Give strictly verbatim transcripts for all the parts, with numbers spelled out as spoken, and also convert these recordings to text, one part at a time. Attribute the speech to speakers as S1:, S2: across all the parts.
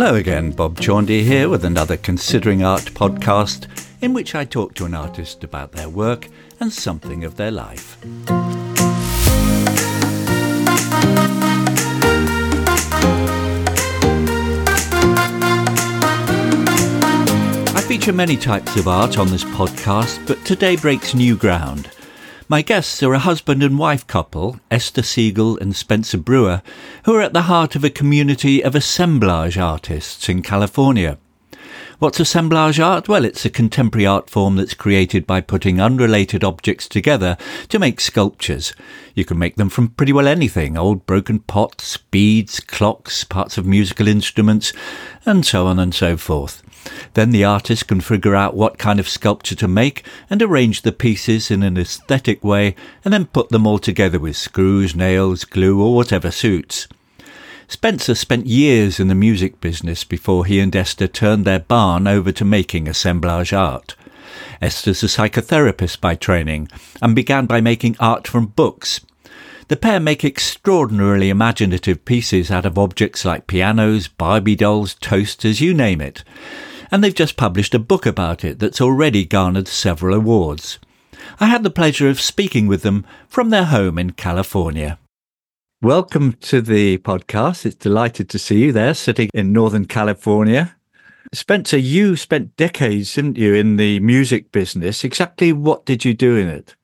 S1: Hello again, Bob Chaundy here with another Considering Art podcast in which I talk to an artist about their work and something of their life. I feature many types of art on this podcast, but today breaks new ground. My guests are a husband and wife couple, Esther Siegel and Spencer Brewer, who are at the heart of a community of assemblage artists in California. What's assemblage art? Well, it's a contemporary art form that's created by putting unrelated objects together to make sculptures. You can make them from pretty well anything, old broken pots, beads, clocks, parts of musical instruments, and so on and so forth. Then the artist can figure out what kind of sculpture to make and arrange the pieces in an aesthetic way and then put them all together with screws, nails, glue or whatever suits. Spencer spent years in the music business before he and Esther turned their barn over to making assemblage art. Esther's a psychotherapist by training and began by making art from books. The pair make extraordinarily imaginative pieces out of objects like pianos, Barbie dolls, toasters, you name it. And they've just published a book about it that's already garnered several awards. I had the pleasure of speaking with them from their home in California. Welcome to the podcast. It's delighted to see you there, sitting in Northern California. Spencer, you spent decades, didn't you, in the music business. Exactly what did you do in it?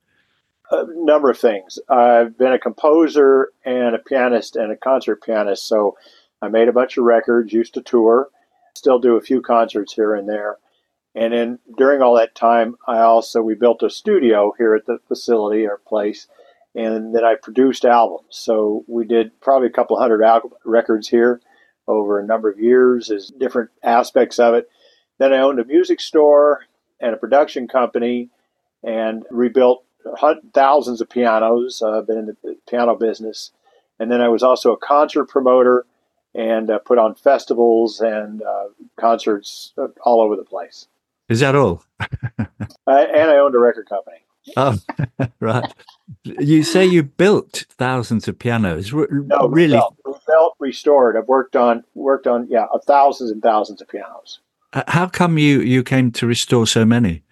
S2: A number of things. I've been a composer and a pianist and a concert pianist, so I made a bunch of records, used to tour, still do a few concerts here and there. And then during all that time, I also, we built a studio here at the facility, our place, and then I produced albums. So we did probably a couple hundred al- records here over a number of years as different aspects of it. Then I owned a music store and a production company and rebuilt thousands of pianos. I've uh, been in the piano business. And then I was also a concert promoter and uh, put on festivals and uh, concerts all over the place.
S1: Is that all?
S2: uh, and I owned a record company.
S1: Oh, right. You say you built thousands of pianos. R-
S2: no,
S1: really?
S2: No, we built, restored. I've worked on, worked on, yeah, thousands and thousands of pianos.
S1: Uh, how come you, you came to restore so many?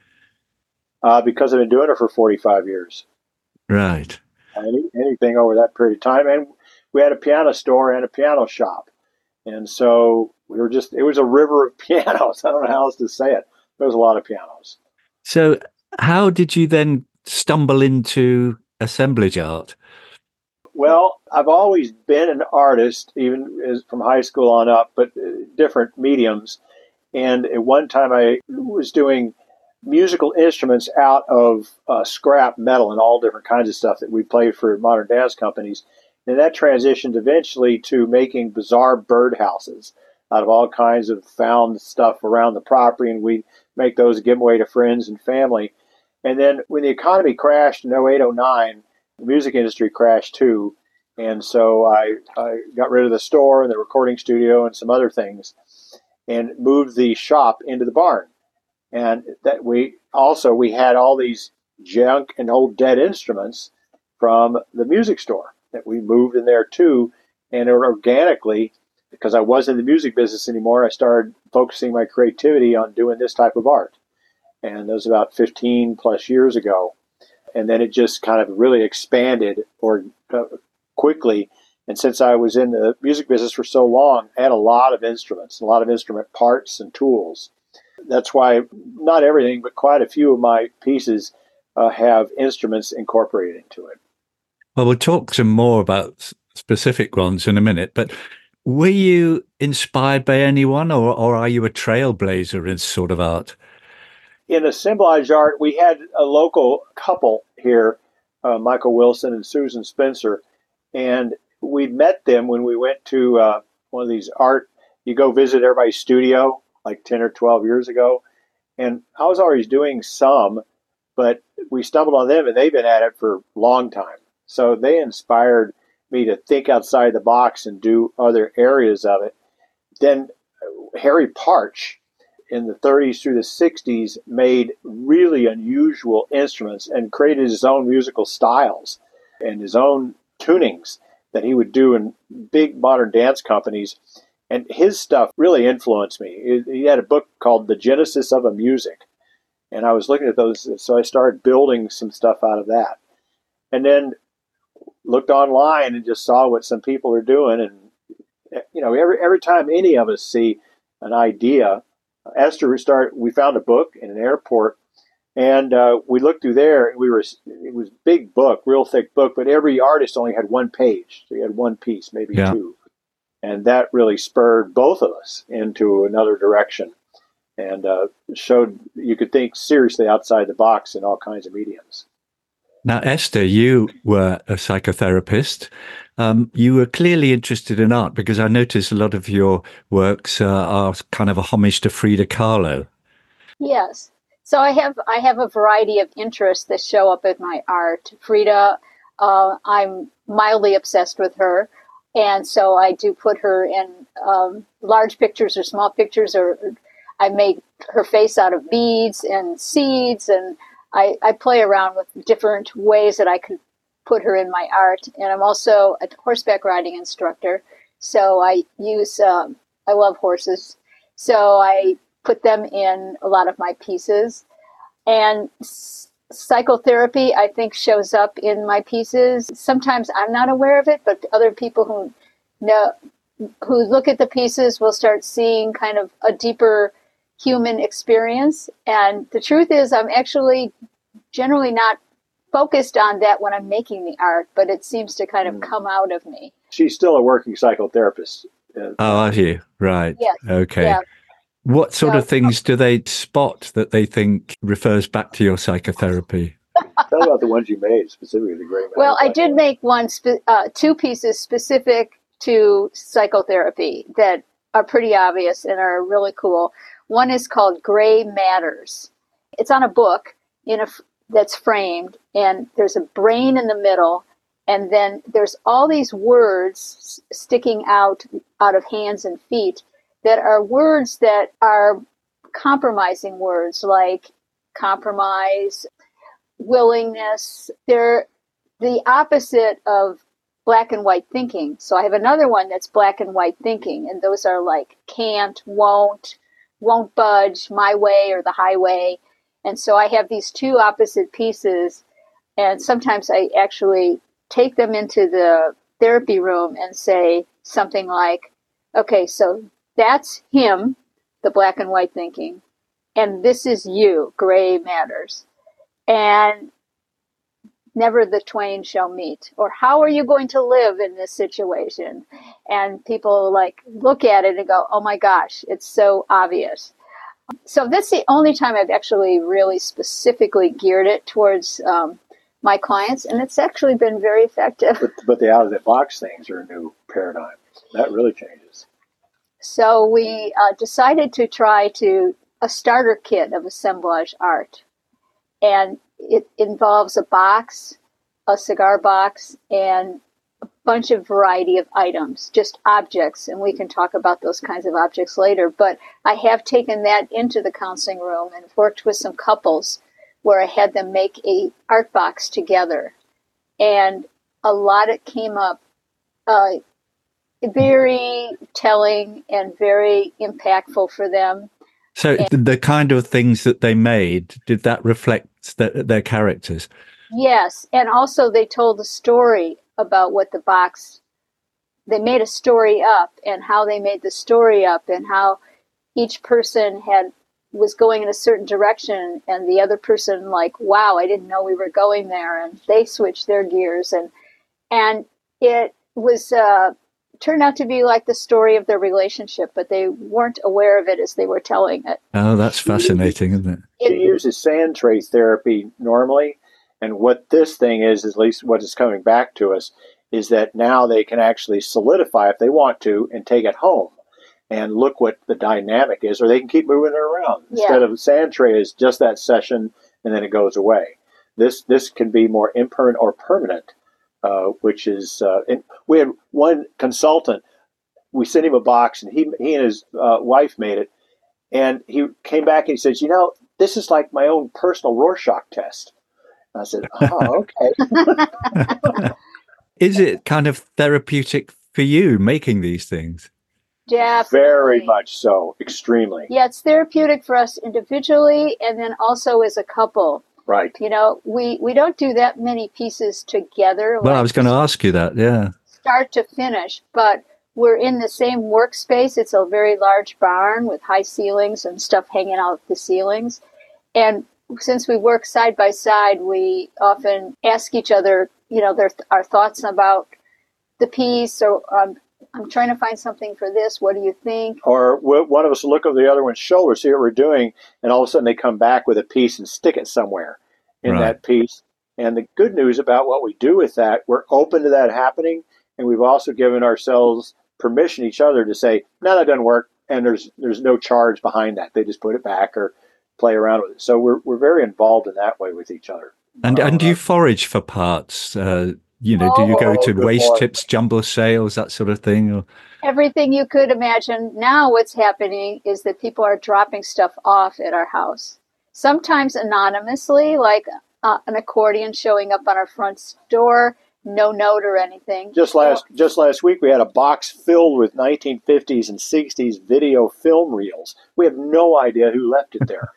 S2: Uh, because I've been doing it for forty-five years.
S1: Right.
S2: Any, anything over that period of time. And we had a piano store and a piano shop. And so we were just, it was a river of pianos. I don't know how else to say it. There was a lot of pianos.
S1: So how did you then stumble into assemblage art?
S2: Well, I've always been an artist, even as from high school on up, but different mediums. And at one time I was doing musical instruments out of uh, scrap metal and all different kinds of stuff that we played for modern dance companies. And that transitioned eventually to making bizarre birdhouses out of all kinds of found stuff around the property. And we make those and give them away to friends and family. And then when the economy crashed in oh eight, oh nine, the music industry crashed too. And so I, I got rid of the store and the recording studio and some other things and moved the shop into the barn. And that we also, we had all these junk and old dead instruments from the music store that we moved in there too. And organically, because I wasn't in the music business anymore, I started focusing my creativity on doing this type of art. And that was about fifteen plus years ago. And then it just kind of really expanded or uh, quickly. And since I was in the music business for so long, I had a lot of instruments, a lot of instrument parts and tools. That's why not everything, but quite a few of my pieces uh, have instruments incorporated into it.
S1: Well, we'll talk some more about specific ones in a minute, but were you inspired by anyone or, or are you a trailblazer in this sort of art?
S2: In assemblage art, we had a local couple here, uh, Michael Wilson and Susan Spencer, and we met them when we went to uh, one of these art, you go visit everybody's studio like ten or twelve years ago. And I was always doing some, but we stumbled on them and they've been at it for a long time. So they inspired me to think outside the box and do other areas of it. Then Harry Partch in the thirties through the sixties made really unusual instruments and created his own musical styles and his own tunings that he would do in big modern dance companies. And his stuff really influenced me. He had a book called The Genesis of a Music. And I was looking at those, so I started building some stuff out of that. And then looked online and just saw what some people are doing. And, you know, every every time any of us see an idea, Esther, we started, we found a book in an airport, and uh, we looked through there, and we were, it was a big book, real thick book, but every artist only had one page. So you had one piece, maybe yeah. two. And that really spurred both of us into another direction, and uh, showed you could think seriously outside the box in all kinds of mediums.
S1: Now, Esther, you were a psychotherapist. Um, you were clearly interested in art, because I notice a lot of your works uh, are kind of a homage to Frida Kahlo.
S3: Yes. So I have I have a variety of interests that show up in my art. Frida, uh, I'm mildly obsessed with her. And so I do put her in um, large pictures or small pictures, or I make her face out of beads and seeds, and I, I play around with different ways that I could put her in my art. And I'm also a horseback riding instructor, so I use, um, I love horses, so I put them in a lot of my pieces. And psychotherapy, I think, shows up in my pieces. Sometimes I'm not aware of it, but other people who know, who look at the pieces will start seeing kind of a deeper human experience. And the truth is, I'm actually generally not focused on that when I'm making the art, but it seems to kind of come out of me.
S2: She's still a working psychotherapist.
S1: Oh, are you? Right.
S3: Yes.
S1: Okay.
S3: Yeah.
S1: What sort
S3: so,
S1: of things do they spot that they think refers back to your psychotherapy?
S2: Tell about the ones you made, specifically the Gray Matter.
S3: Well, I did make one, spe- uh, two pieces specific to psychotherapy that are pretty obvious and are really cool. One is called Gray Matters. It's on a book in a that's framed, and there's a brain in the middle, and then there's all these words sticking out out of hands and feet that are words that are compromising words, like compromise, willingness. They're the opposite of black and white thinking. So I have another one that's black and white thinking, and those are like can't, won't, won't budge, my way or the highway. And so I have these two opposite pieces, and sometimes I actually take them into the therapy room and say something like, okay, so that's him, the black and white thinking, and this is you, Gray Matters. And never the twain shall meet. Or how are you going to live in this situation? And people like look at it and go, oh my gosh, it's so obvious. So that's the only time I've actually really specifically geared it towards um, my clients, and it's actually been very effective.
S2: But, but the out-of-the-box things are a new paradigm. That really changes.
S3: So we uh, decided to try to a starter kit of assemblage art. And it involves a box, a cigar box, and a bunch of variety of items, just objects. And we can talk about those kinds of objects later. But I have taken that into the counseling room and worked with some couples where I had them make a art box together. And a lot of came up uh, very telling and very impactful for them.
S1: So and, the kind of things that they made, did that reflect the, their characters?
S3: Yes. And also they told a story about what the box, they made a story up and how they made the story up and how each person had was going in a certain direction and the other person like, wow, I didn't know we were going there. And they switched their gears. And, and it was, uh, turned out to be like the story of their relationship, but they weren't aware of it as they were telling it.
S1: Oh, that's fascinating, isn't it?
S2: She uses sand tray therapy normally, and what this thing is, at least what is coming back to us, is that now they can actually solidify if they want to and take it home and look what the dynamic is, or they can keep moving it around.
S3: Yeah.
S2: Instead of sand tray is just that session and then it goes away. This this can be more impermanent or permanent. Uh, which is, uh, and we had one consultant, we sent him a box and he he and his uh, wife made it. And he came back and he says, you know, this is like my own personal Rorschach test. And I said, oh, okay.
S1: Is it kind of therapeutic for you making these things?
S3: Definitely.
S2: Very much so. Extremely.
S3: Yeah, it's therapeutic for us individually and then also as a couple.
S2: Right.
S3: You know, we, we don't do that many pieces together.
S1: Well,
S3: like
S1: I was going to ask you that, yeah.
S3: Start to finish, but we're in the same workspace. It's a very large barn with high ceilings and stuff hanging out the ceilings. And since we work side by side, we often ask each other, you know, their, our thoughts about the piece, or um, I'm trying to find something for this. What do you think?
S2: Or one of us will look over the other one's shoulder, see what we're doing, and all of a sudden they come back with a piece and stick it somewhere in
S1: Right.
S2: that piece. And the good news about what we do with that, we're open to that happening, and we've also given ourselves permission, each other, to say, no, that doesn't work, and there's there's no charge behind that. They just put it back or play around with it. So we're we're very involved in that way with each other.
S1: And, and do
S2: Uh,
S1: you forage for parts? Uh, you know, do you go
S2: Oh,
S1: to
S2: good
S1: waste
S2: Lord.
S1: tips, jumble sales, that sort of thing? Or?
S3: Everything you could imagine. Now what's happening is that people are dropping stuff off at our house. Sometimes anonymously, like uh, an accordion showing up on our front door, no note or anything.
S2: Just last just last week, we had a box filled with nineteen fifties and sixties video film reels. We have no idea who left it there.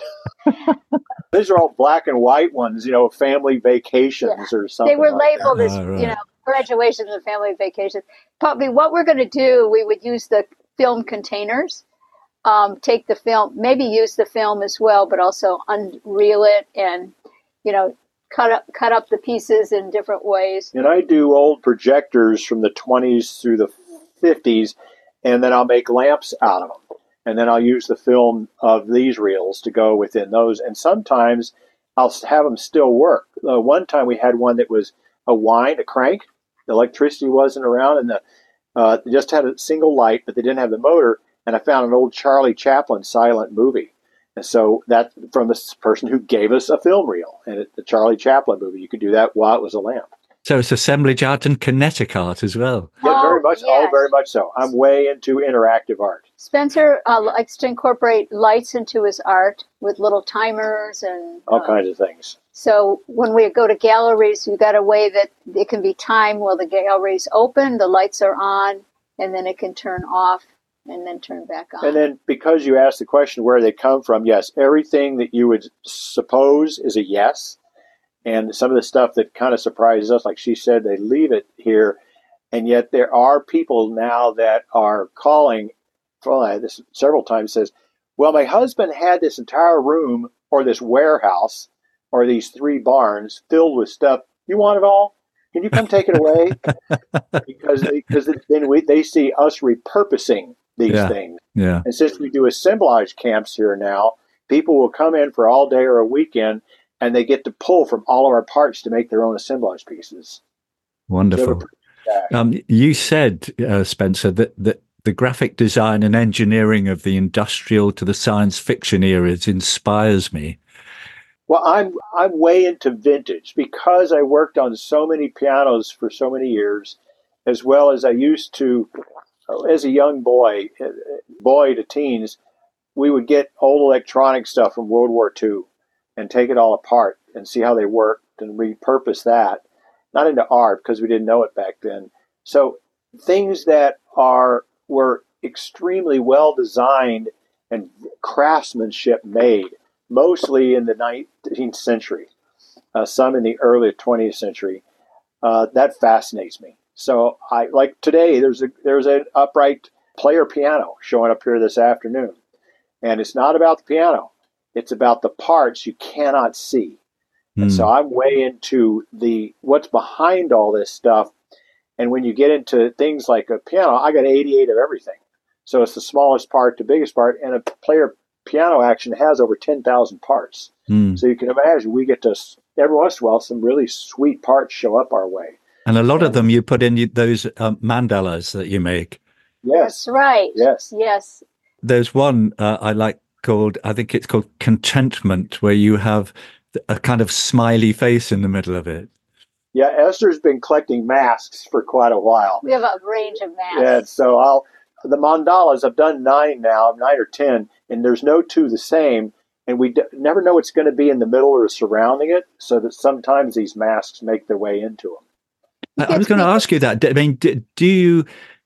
S2: These are all black and white ones, you know, family vacations or something.
S3: They were
S2: like
S3: labeled
S2: that.
S3: as,
S1: Ah, right.
S3: you know, graduations and family vacations. Probably what we're going to do, we would use the film containers, um, take the film, maybe use the film as well, but also unreel it and, you know, cut up cut up the pieces in different ways.
S2: And I do old projectors from the twenties through the fifties, and then I'll make lamps out of them. And then I'll use the film of these reels to go within those. And sometimes I'll have them still work. Uh, one time we had one that was a wind, a crank. The electricity wasn't around, and the uh, they just had a single light, but they didn't have the motor. And I found an old Charlie Chaplin silent movie. And so that from this person who gave us a film reel, and it, the Charlie Chaplin movie, you could do that while it was a lamp.
S1: So it's assemblage art and kinetic art as well.
S2: Yeah, very
S3: Oh,
S2: much.
S3: yes.
S2: Oh, very much so. I'm way into interactive art.
S3: Spencer uh, likes to incorporate lights into his art with little timers and
S2: All
S3: uh,
S2: kinds of things.
S3: So when we go to galleries, we've got a way that it can be timed while the gallery's open, the lights are on, and then it can turn off and then turn back on.
S2: And then because you asked the question where they come from, yes, everything that you would suppose is a yes. And some of the stuff that kind of surprises us, like she said, they leave it here. And yet there are people now that are calling, well, I had this several times, says, well, my husband had this entire room or this warehouse or these three barns filled with stuff. You want it all? Can you come take it away? because because then we, they see us repurposing these
S1: Yeah.
S2: things.
S1: Yeah.
S2: And since we do assemblage camps here now, people will come in for all day or a weekend, and they get to pull from all of our parts to make their own assemblage pieces.
S1: Wonderful.
S2: So,
S1: Um, you said, uh, Spencer, that, that the graphic design and engineering of the industrial to the science fiction eras inspires me.
S2: Well, I'm I'm way into vintage because I worked on so many pianos for so many years, as well as I used to, as a young boy, boy to teens, we would get old electronic stuff from World War Two and take it all apart and see how they worked and repurpose that. Not into art because we didn't know it back then. So things that are were extremely well designed and craftsmanship made, mostly in the nineteenth century, uh, some in the early twentieth century. Uh, that fascinates me. So I like today. There's a there's an upright player piano showing up here this afternoon, and it's not about the piano. It's about the parts you cannot see. And so I'm way into the what's behind all this stuff. And when you get into things like a piano, I got eighty-eight of everything. So it's the smallest part to biggest part. And a player piano action has over ten thousand parts.
S1: Mm.
S2: So you can imagine we get to, every once in a while, some really sweet parts show up our way.
S1: And a lot of them you put in those um, mandalas that you make.
S2: Yes.
S3: That's right.
S2: Yes.
S3: Yes.
S1: There's one uh, I like called, I think it's called Contentment, where you have a kind of smiley face in the middle of it.
S2: Yeah, Esther's been collecting masks for quite a while.
S3: We have a range of masks.
S2: Yeah, so I'll the mandalas. I've done nine now, nine or ten, and there's no two the same. And we d- never know what's going to be in the middle or surrounding it, so that sometimes these masks make their way into them.
S1: I was going to ask you that. I mean, do, do you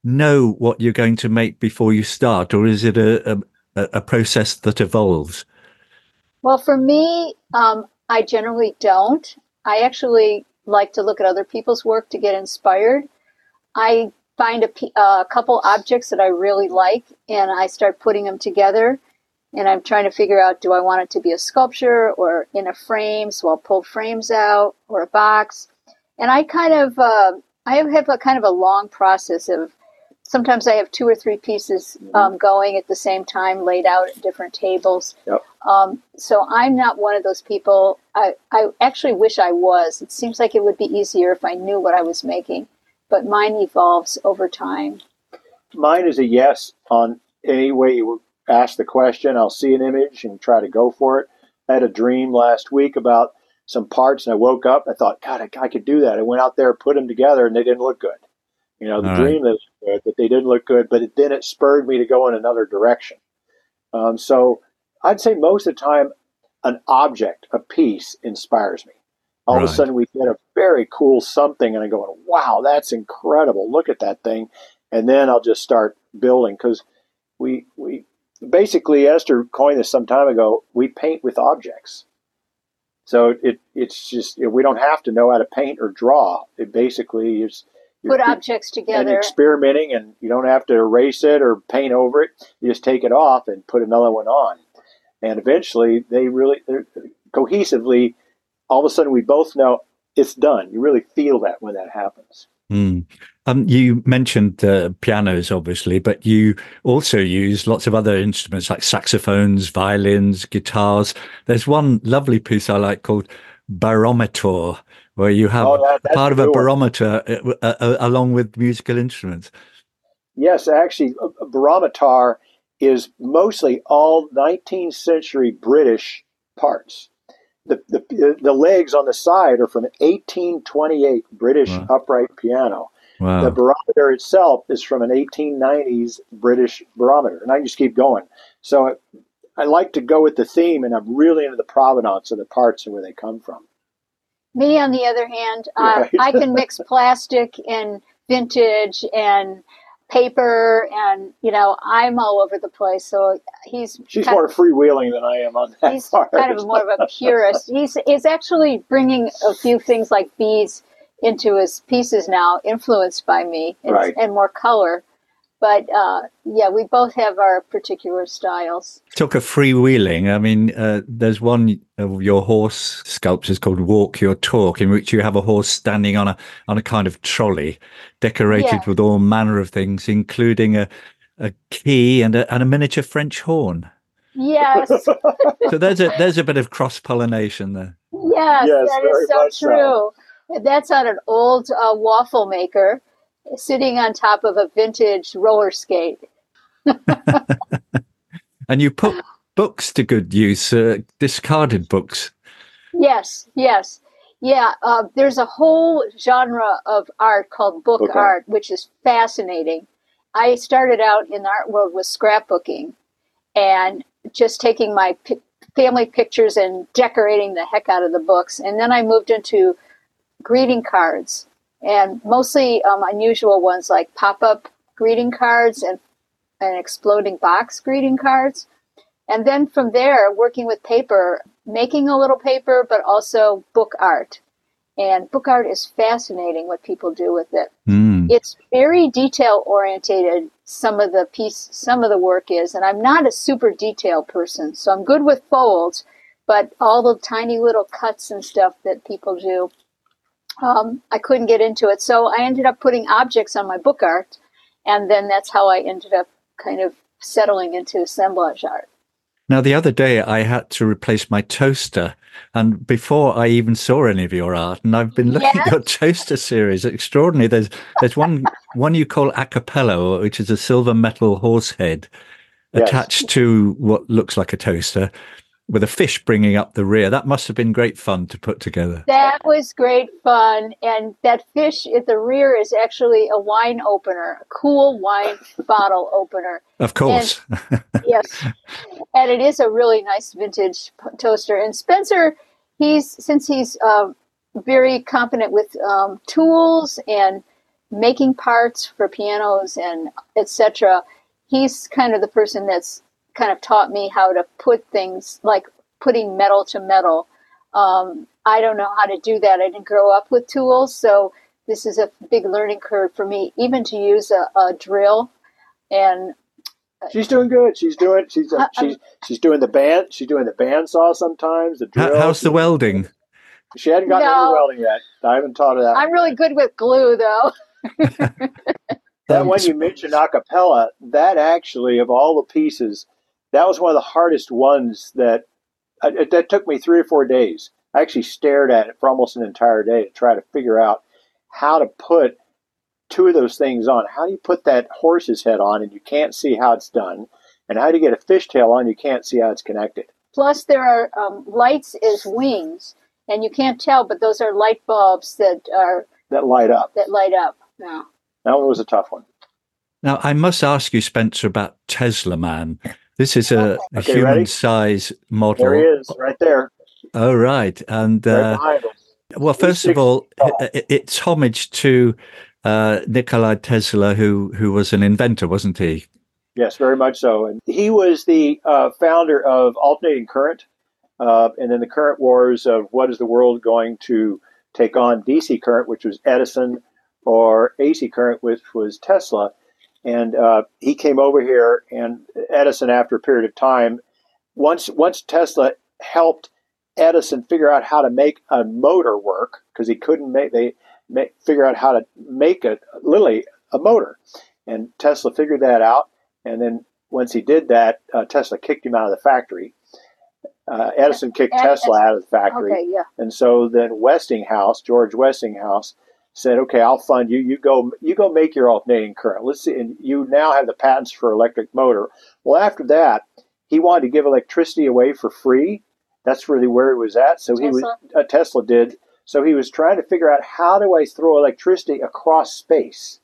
S1: know what you're going to make before you start, or is it a, a, a process that evolves?
S3: Well, for me, um, I generally don't. I actually like to look at other people's work to get inspired. I find a, a couple objects that I really like, and I start putting them together. And I'm trying to figure out, do I want it to be a sculpture or in a frame? So I'll pull frames out, or a box. And I kind of, uh, I have a kind of a long process of, sometimes I have two or three pieces um, going at the same time, laid out at different tables.
S2: Yep.
S3: Um, so I'm not one of those people. I, I actually wish I was. It seems like it would be easier if I knew what I was making. But mine evolves over time.
S2: Mine is a yes on any way you ask the question. I'll see an image and try to go for it. I had a dream last week about some parts, and I woke up and I thought, God, I, I could do that. I went out there, put them together, and they didn't look good. You know, the
S1: All
S2: dream
S1: right.
S2: is good, but they didn't look good. But it, then it spurred me to go in another direction. Um, so I'd say most of the time, an object, a piece, inspires me. All
S1: Right.
S2: of a sudden, we get a very cool something, and I go, wow, that's incredible. Look at that thing. And then I'll just start building, because we, we basically, Esther coined this some time ago, we paint with objects. So it it's just, you know, we don't have to know how to paint or draw. It basically is
S3: Put objects
S2: and
S3: together.
S2: experimenting, and you don't have to erase it or paint over it. You just take it off and put another one on. And eventually, they really, they're, cohesively, all of a sudden, we both know it's done. You really feel that when that happens.
S1: Mm. Um, you mentioned uh, pianos, obviously, but you also use lots of other instruments like saxophones, violins, guitars. There's one lovely piece I like called Barometer, where you have
S2: Oh, that- that's
S1: part
S2: a
S1: of a
S2: good one.
S1: barometer uh, uh, uh, along with musical instruments.
S2: Yes, actually, a, a barometer is mostly all nineteenth century British parts. The, the the legs on the side are from an eighteen twenty-eight British
S1: Wow.
S2: upright piano.
S1: Wow.
S2: The barometer itself is from an eighteen nineties British barometer, and I just keep going. So I like to go with the theme, and I'm really into the provenance of the parts and where they come from.
S3: Me, on the other hand, uh,
S2: Right.
S3: I can mix plastic and vintage and paper, and, you know, I'm all over the place. So he's
S2: She's
S3: kind
S2: more
S3: of,
S2: freewheeling than I am on that
S3: he's
S2: part.
S3: kind of more of a purist. He's, he's actually bringing a few things like beads into his pieces now, influenced by me, and,
S2: Right.
S3: and more color. But uh, yeah, we both have our particular styles.
S1: Talk of freewheeling. I mean, uh, there's one of your horse sculptures called Walk Your Talk, in which you have a horse standing on a on a kind of trolley, decorated
S3: Yeah.
S1: with all manner of things, including a a key and a, and a miniature French horn.
S3: Yes,
S1: So there's a there's a bit of cross pollination there.
S3: yes,
S2: Yes,
S3: that
S2: very
S3: is so
S2: much so.
S3: true. That's on an old uh, waffle maker, sitting on top of a vintage roller skate.
S1: And you put books to good use, uh, discarded books.
S3: Yes, yes. Yeah, uh, there's a whole genre of art called book,
S2: Book
S3: art,
S2: art.
S3: which is fascinating. I started out in the art world with scrapbooking and just taking my pi- family pictures and decorating the heck out of the books. And then I moved into greeting cards, and mostly um, unusual ones like pop-up greeting cards and, and exploding box greeting cards. And then from there, working with paper, making a little paper, but also book art. And book art is fascinating what people do with it.
S1: Mm.
S3: It's very detail orientated. Some of the piece, some of the work is, and I'm not a super detail person, so I'm good with folds, but all the tiny little cuts and stuff that people do, um, I couldn't get into it. So I ended up putting objects on my book art, and then that's how I ended up kind of settling into assemblage art.
S1: Now, the other day I had to replace my toaster, and before I even saw any of your art, and I've been looking
S3: Yes.
S1: at your toaster series, extraordinary. There's there's one one you call Acapello, which is a silver metal horse head
S2: Yes.
S1: attached to what looks like a toaster, with a fish bringing up the rear. That must have been great fun to put together.
S3: That was great fun. And that fish at the rear is actually a wine opener, a cool wine bottle opener.
S1: Of course.
S3: Yes. And it is a really nice vintage p- toaster. And Spencer, he's, since he's uh, very competent with um, tools and making parts for pianos and et cetera, he's kind of the person that's kind of taught me how to put things, like putting metal to metal. Um, I don't know how to do that. I didn't grow up with tools, so this is a big learning curve for me, even to use a, a drill. And
S2: she's doing good. She's doing she's uh, she's she's doing the band. She's doing the bandsaw sometimes. The drill.
S1: How's the welding?
S2: She hadn't gotten
S3: no,
S2: into welding yet. I haven't taught her that.
S3: I'm really good with glue, though.
S2: That one you mentioned, a cappella, that actually, of all the pieces, that was one of the hardest ones that, uh, that took me three or four days. I actually stared at it for almost an entire day to try to figure out how to put two of those things on. How do you put that horse's head on and you can't see how it's done? And how do you get a fishtail on, you can't see how it's connected?
S3: Plus, there are um, lights as wings, and you can't tell, but those are light bulbs that are...
S2: That light up.
S3: That light up, yeah.
S2: That one was a tough one.
S1: Now, I must ask you, Spencer, about Tesla Man. This is a, a
S2: okay,
S1: human-size model.
S2: There he is, right there.
S1: Oh, right. And, uh,
S2: right
S1: well, first of all, it, it's homage to uh, Nikola Tesla, who, who was an inventor, wasn't he?
S2: Yes, very much so. And he was the uh, founder of alternating current, uh, and then the current wars of what is the world going to take on, D C current, which was Edison, or A C current, which was Tesla. And uh, he came over here, and Edison, after a period of time, once once Tesla helped Edison figure out how to make a motor work, because he couldn't make they make, figure out how to make a literally a motor, and Tesla figured that out. And then once he did that, uh, Tesla kicked him out of the factory. Uh, Edison kicked
S3: Ed-
S2: Tesla out of the factory,
S3: okay, yeah.
S2: And so then Westinghouse, George Westinghouse, said, "Okay, I'll fund you. You go, you go make your alternating current. Let's see." And you now have the patents for electric motor. Well, after that, he wanted to give electricity away for free. That's really where he was at. So
S3: Tesla.
S2: he was uh, Tesla did. So he was trying to figure out, how do I throw electricity across space?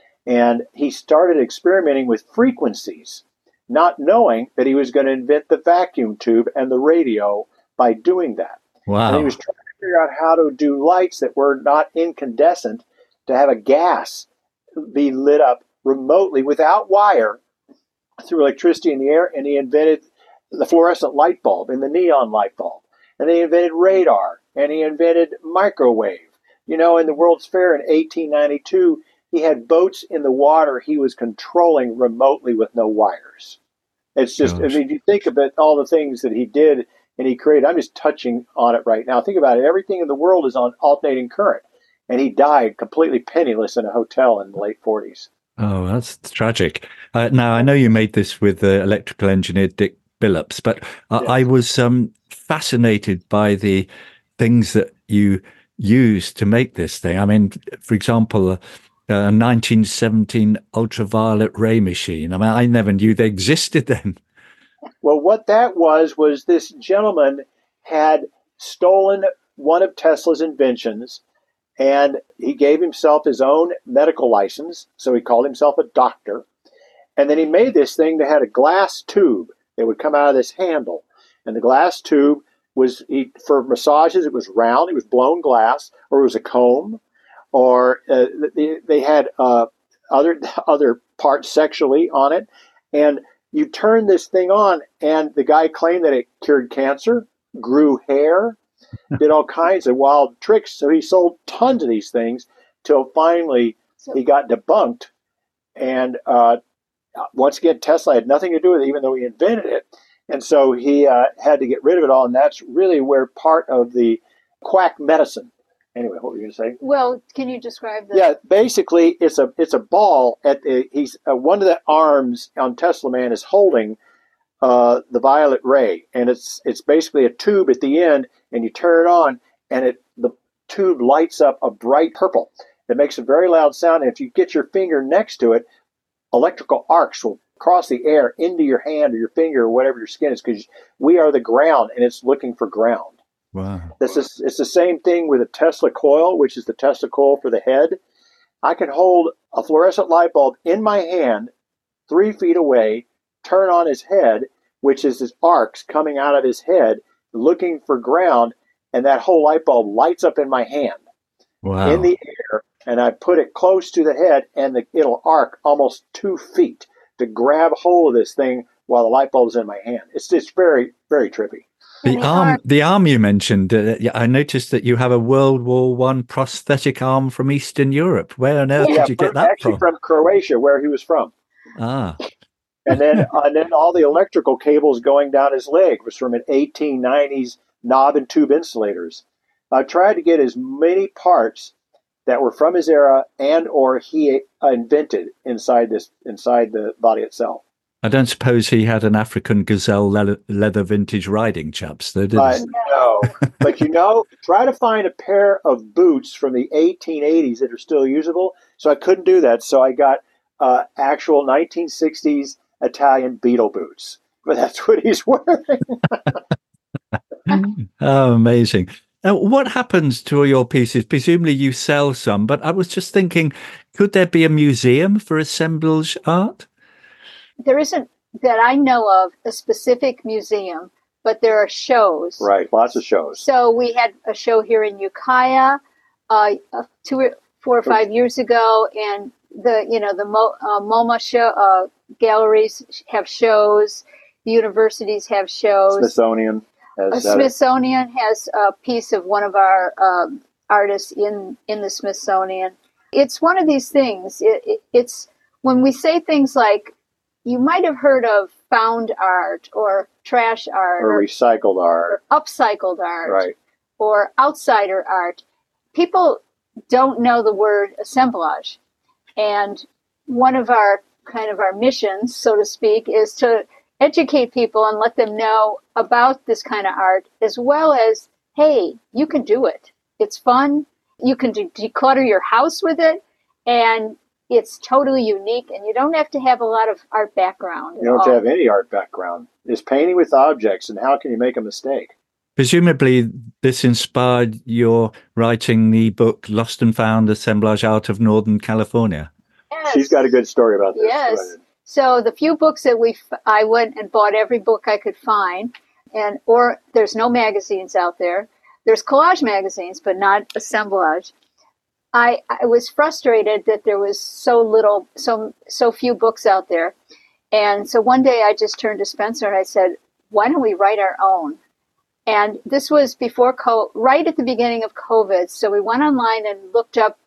S2: And he started experimenting with frequencies, not knowing that he was going to invent the vacuum tube and the radio by doing that.
S1: Wow.
S2: And he was trying to figure out how to do lights that were not incandescent, to have a gas be lit up remotely without wire through electricity in the air. And he invented the fluorescent light bulb and the neon light bulb. And they invented radar, and he invented microwave. You know, in the World's Fair in eighteen ninety-two, he had boats in the water he was controlling remotely with no wires. It's just, Gosh. I mean, you think about all the things that he did and he created. I'm just touching on it right now. Think about it. Everything in the world is on alternating current. And he died completely penniless in a hotel in the late forties.
S1: Oh, that's tragic. Uh, now, I know you made this with the electrical engineer Dick Billups, but uh,
S2: yes.
S1: I was um, fascinated by the things that you used to make this thing. I mean, for example, a nineteen seventeen ultraviolet ray machine. I mean, I never knew they existed then.
S2: Well, what that was, was this gentleman had stolen one of Tesla's inventions, and he gave himself his own medical license, so he called himself a doctor. And then he made this thing that had a glass tube that would come out of this handle. And the glass tube was, he, for massages, it was round, it was blown glass, or it was a comb, or uh, they, they had uh, other other parts sexually on it. And you turn this thing on, and the guy claimed that it cured cancer, grew hair, did all kinds of wild tricks. So he sold tons of these things till finally he got debunked. And uh, once again, Tesla had nothing to do with it, even though he invented it. And so he uh, had to get rid of it all. And that's really where part of the quack medicine. Anyway, what were you going to say?
S3: Well, can you describe that?
S2: Yeah, basically, it's a it's a ball at the he's uh, one of the arms on Tesla Man is holding uh, the violet ray, and it's it's basically a tube at the end, and you turn it on, and it the tube lights up a bright purple. It makes a very loud sound, and if you get your finger next to it, electrical arcs will cross the air into your hand or your finger or whatever your skin is, because we are the ground, and it's looking for ground.
S1: Wow.
S2: This is, it's the same thing with a Tesla coil, which is the Tesla coil for the head. I can hold a fluorescent light bulb in my hand, three feet away, turn on his head, which is his arcs coming out of his head, looking for ground, and that whole light bulb lights up in my hand.
S1: Wow.
S2: In the air, and I put it close to the head, and the, it'll arc almost two feet to grab hold of this thing while the light bulb's in my hand. It's it's very, very trippy.
S1: The arm, the arm you mentioned, uh, I noticed that you have a World War One prosthetic arm from Eastern Europe. Where on earth
S2: yeah,
S1: did you get that
S2: actually
S1: from?
S2: From Croatia, where he was from.
S1: Ah.
S2: And then, uh, and then all the electrical cables going down his leg was from an eighteen nineties knob and tube insulators. I tried to get as many parts that were from his era and or he invented inside this inside the body itself.
S1: I don't suppose he had an African gazelle leather, leather vintage riding chaps, though, did
S2: uh,
S1: he?
S2: No. But, you know, try to find a pair of boots from the eighteen eighties that are still usable. So I couldn't do that. So I got uh, actual nineteen sixties Italian Beetle boots. But that's what he's wearing.
S1: Oh, amazing. Now, what happens to all your pieces? Presumably you sell some, but I was just thinking, could there be a museum for assemblage art?
S3: There isn't, that I know of, a specific museum, but there are shows.
S2: Right, lots of shows.
S3: So we had a show here in Ukiah uh, two or four or five years ago, and the you know the Mo, uh, MoMA show uh, galleries have shows, the universities have shows.
S2: Smithsonian.
S3: Has uh, Smithsonian has a piece of one of our um, artists in in the Smithsonian. It's one of these things. It, it, it's when we say things like, you might have heard of found art or trash art
S2: or, or recycled art
S3: or upcycled art,
S2: right,
S3: or outsider art. People don't know the word assemblage. And one of our kind of our missions, so to speak, is to educate people and let them know about this kind of art, as well as, hey, you can do it. It's fun. You can de- declutter your house with it. And it's totally unique, and you don't have to have a lot of art background.
S2: You don't have to have any art background. It's painting with objects, and how can you make a mistake?
S1: Presumably, this inspired your writing the book Lost and Found, Assemblage Art of Northern California.
S2: Yes. She's got a good story about this.
S3: Yes. So the few books that we, I went and bought every book I could find, and or there's no magazines out there. There's collage magazines, but not assemblage. I, I was frustrated that there was so little, so so few books out there. And so one day I just turned to Spencer and I said, why don't we write our own? And this was before, co- right at the beginning of COVID. So we went online and looked up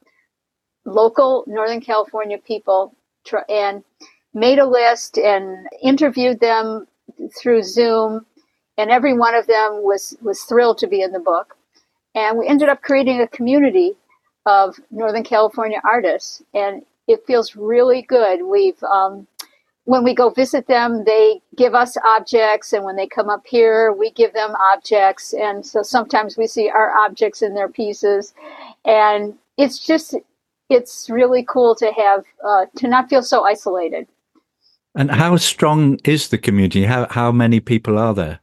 S3: local Northern California people tr- and made a list and interviewed them through Zoom. And every one of them was, was thrilled to be in the book. And we ended up creating a community of Northern California artists, and it feels really good. We've, um, when we go visit them, they give us objects, and when they come up here, we give them objects, and so sometimes we see our objects in their pieces, and it's just, it's really cool to have, uh, to not feel so isolated.
S1: And how strong is the community? How how many people are there?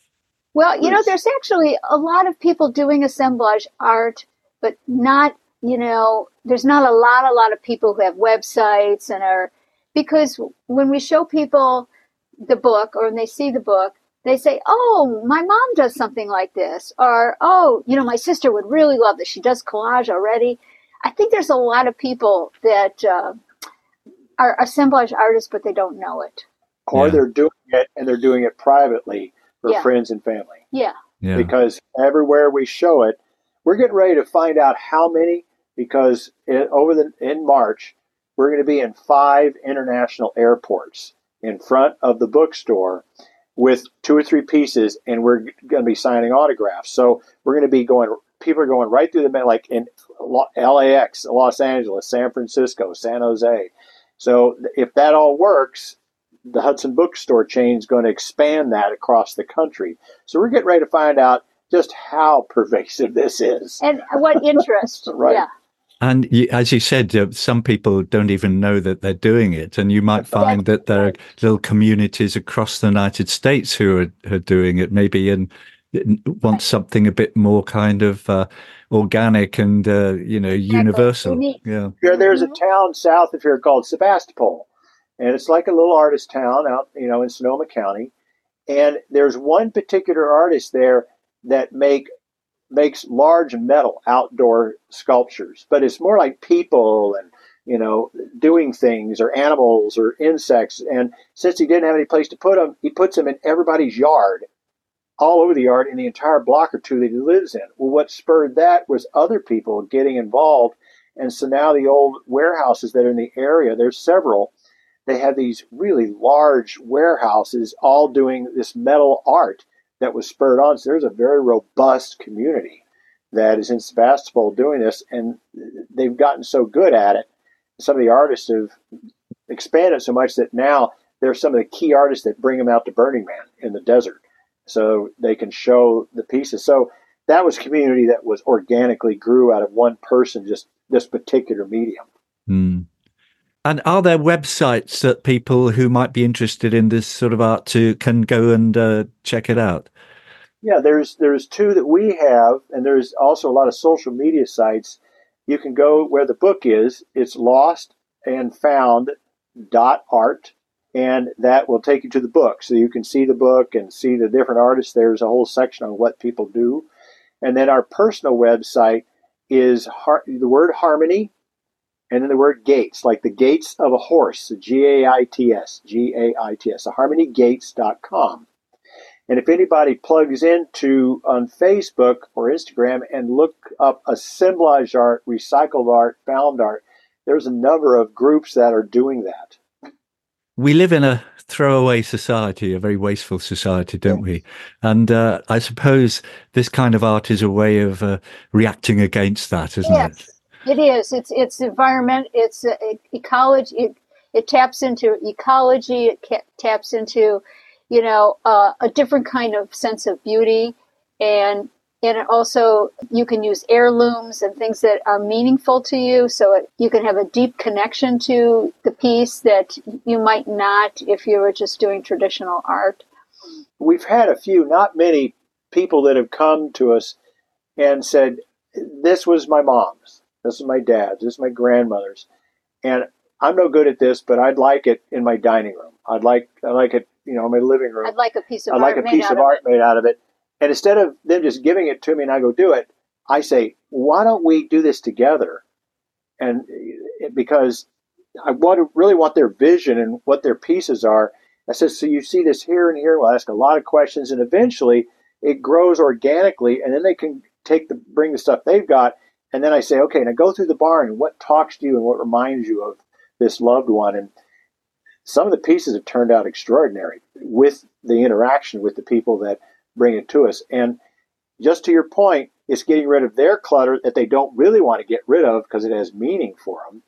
S3: Well, you know, there's actually a lot of people doing assemblage art, but not, you know, there's not a lot, a lot of people who have websites and are, because when we show people the book or when they see the book, they say, oh, my mom does something like this. Or, oh, you know, my sister would really love this. She does collage already. I think there's a lot of people that uh, are assemblage artists, but they don't know it.
S2: Or
S1: Yeah.
S2: they're doing it and they're doing it privately for
S3: Yeah.
S2: friends and family.
S3: Yeah.
S1: Yeah.
S2: Because everywhere we show it, we're getting ready to find out how many, because it, over the in March, we're going to be in five international airports in front of the bookstore with two or three pieces, and we're going to be signing autographs. So we're going to be going, people are going right through the, like in L A X, Los Angeles, San Francisco, San Jose. So if that all works, the Hudson Bookstore chain is going to expand that across the country. So we're getting ready to find out just how pervasive this is.
S3: And what interest.
S2: Right.
S3: Yeah.
S1: And you, as you said, uh, some people don't even know that they're doing it. And you might find that there are little communities across the United States who are, are doing it, maybe and want something a bit more kind of uh, organic and, uh, you know, universal.
S3: Unique.
S1: Yeah.
S2: Here, there's a town south of here called Sebastopol. And it's like a little artist town out, you know, in Sonoma County. And there's one particular artist there that make makes large metal outdoor sculptures, but it's more like people and, you know, doing things or animals or insects. And since he didn't have any place to put them, he puts them in everybody's yard, all over the yard in the entire block or two that he lives in. Well, what spurred that was other people getting involved. And so now the old warehouses that are in the area, there's several, they have these really large warehouses all doing this metal art that was spurred on. So there's a very robust community that is in Sebastopol doing this, and they've gotten so good at it. Some of the artists have expanded so much that now they're some of the key artists that bring them out to Burning Man in the desert so they can show the pieces. So that was a community that was organically grew out of one person, just this particular medium.
S1: Mm. And are there websites that people who might be interested in this sort of art to can go and uh, check it out?
S2: Yeah, there's there's two that we have, and there's also a lot of social media sites. You can go where the book is. It's lost and found dot art, and that will take you to the book. So you can see the book and see the different artists. There's a whole section on what people do. And then our personal website is har- the word harmony, and then the word gates, like the gates of a horse, G A I T S, G A I T S, so harmony gates dot com. And if anybody plugs into on Facebook or Instagram and look up assemblage art, recycled art, found art, there's a number of groups that are doing that.
S1: We live in a throwaway society, a very wasteful society, don't yeah. we? And uh, I suppose this kind of art is a way of uh, reacting against that, isn't
S3: yes.
S1: it?
S3: It is. It's it's environment. It's uh, ecology. It, it taps into ecology. It ca- taps into, you know, uh, a different kind of sense of beauty, and and it also you can use heirlooms and things that are meaningful to you, so it, you can have a deep connection to the piece that you might not if you were just doing traditional art.
S2: We've had a few, not many, people that have come to us and said, "This was my mom's. This is my dad's. This is my grandmother's, and I'm no good at this, but I'd like it in my dining room. I'd like, I like it, you know, in my living room.
S3: I'd like a piece of
S2: I'd
S3: art
S2: like a
S3: made
S2: piece
S3: out
S2: of
S3: of
S2: art
S3: it.
S2: made out of it." And instead of them just giving it to me and I go do it, I say, "Why don't we do this together?" And it, because I want to really want their vision and what their pieces are. I said, "So you see this here and here." We'll ask a lot of questions, and eventually it grows organically, and then they can take the bring the stuff they've got. And then I say, "Okay, now go through the barn and what talks to you and what reminds you of this loved one." And some of the pieces have turned out extraordinary with the interaction with the people that bring it to us. And just to your point, it's getting rid of their clutter that they don't really want to get rid of because it has meaning for them.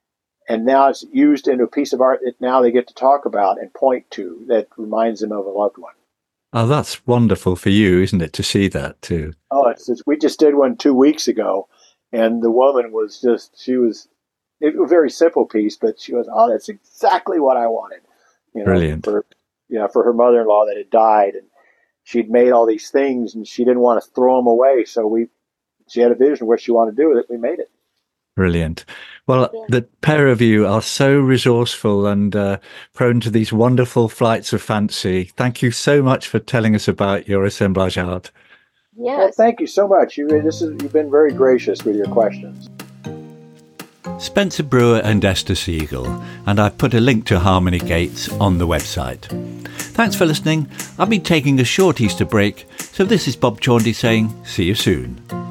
S2: And now it's used into a piece of art that now they get to talk about and point to that reminds them of a loved one.
S1: Oh, that's wonderful for you, isn't it, to see that too?
S2: Oh, it's, it's, we just did one two weeks ago. And the woman was just, she was, it was a very simple piece, but she was, "Oh, that's exactly what I wanted." You know,
S1: Brilliant.
S2: For, you know, for her mother-in-law that had died. And she'd made all these things and she didn't want to throw them away. So we, she had a vision of what she wanted to do with it. We made it.
S1: Brilliant. Well, yeah. The pair of you are so resourceful and uh, prone to these wonderful flights of fancy. Thank you so much for telling us about your assemblage art.
S3: Yes.
S2: Well, thank you so much. You, this is, you've been very gracious with your questions.
S1: Spencer Brewer and Esther Siegel, and I've put a link to Harmony Gates on the website. Thanks for listening. I've been taking a short Easter break, so this is Bob Chaundy saying see you soon.